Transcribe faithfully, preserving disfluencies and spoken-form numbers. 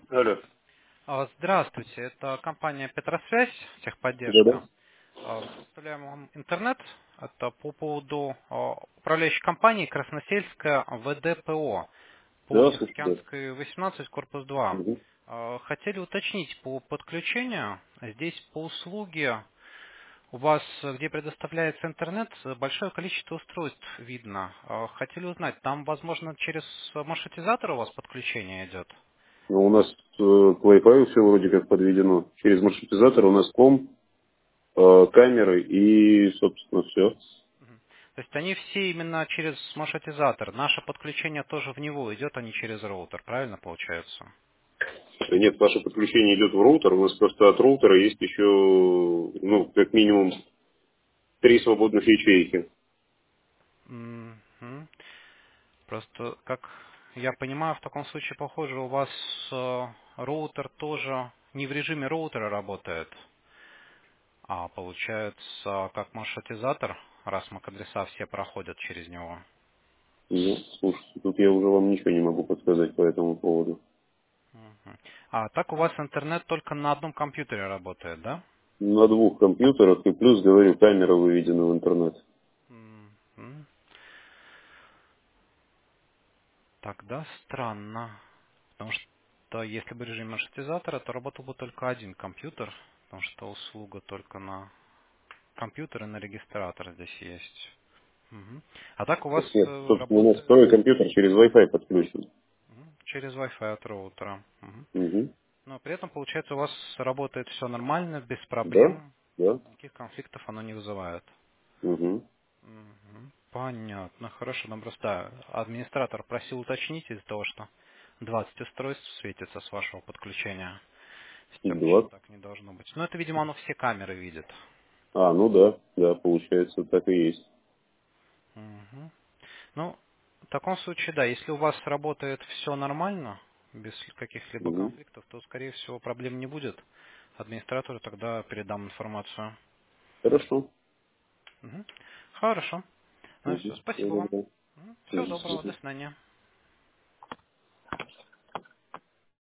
Алло. А, Здравствуйте, это компания Петросвязь, Да-да. техподдержка. А, Представляем вам интернет. Это по поводу а, управляющей компании Красносельская ВДПО по Да, слушай, да. Тихоокеанской восемнадцать, корпус два. Угу. А, Хотели уточнить по подключению. Здесь по услуге у вас, э, где предоставляется интернет, э, большое количество устройств видно. А, Хотели узнать, там, возможно, через маршрутизатор у вас подключение идет? Ну, у нас э, к Wi-Fi все вроде как подведено. Через маршрутизатор у нас ком, э, камеры и, собственно, все. Мгм. То есть они все именно через маршрутизатор. Наше подключение тоже в него идет, а не через роутер. Правильно получается? Нет, ваше подключение идет в роутер. У нас просто от роутера есть еще, ну, как минимум, три свободных ячейки. Мгм. Просто, как я понимаю, в таком случае, похоже, у вас э, роутер тоже не в режиме роутера работает, а получается как маршрутизатор, раз MAC-адреса все проходят через него. Ну, слушайте, тут я уже вам ничего не могу подсказать по этому поводу. Мгм. А так у вас интернет только на одном компьютере работает, да? На двух компьютерах и плюс, говорю, камера выведена в интернет. Мгм. Тогда странно. Потому что если бы режим маршрутизатора, то работал бы только один компьютер, потому что услуга только на компьютер и на регистратор здесь есть. Мгм. А так у вас Нет, э, собственно, у нас работает второй компьютер через Wi-Fi подключен. мгм, через Wi-Fi от роутера. Мгм. Угу. Но при этом, получается, у вас работает все нормально, без Да, проблем, да. никаких конфликтов оно не вызывает. Угу. Мгм. Понятно, хорошо. Нам просто да, администратор просил уточнить из-за того, что двадцать устройств светится с вашего подключения. Стерчит, Два. так не должно быть. Но это, видимо, оно все камеры видит. А, ну да, да, получается, так и есть. Мгм. Ну, в таком случае, да, если у вас работает все нормально, без каких-либо Угу. конфликтов, то, скорее всего, проблем не будет. Администратору тогда передам информацию. Хорошо. Мгм. Хорошо. Ну и Угу. все, спасибо Всего вам. доброго. Всего доброго, Мгм. до свидания.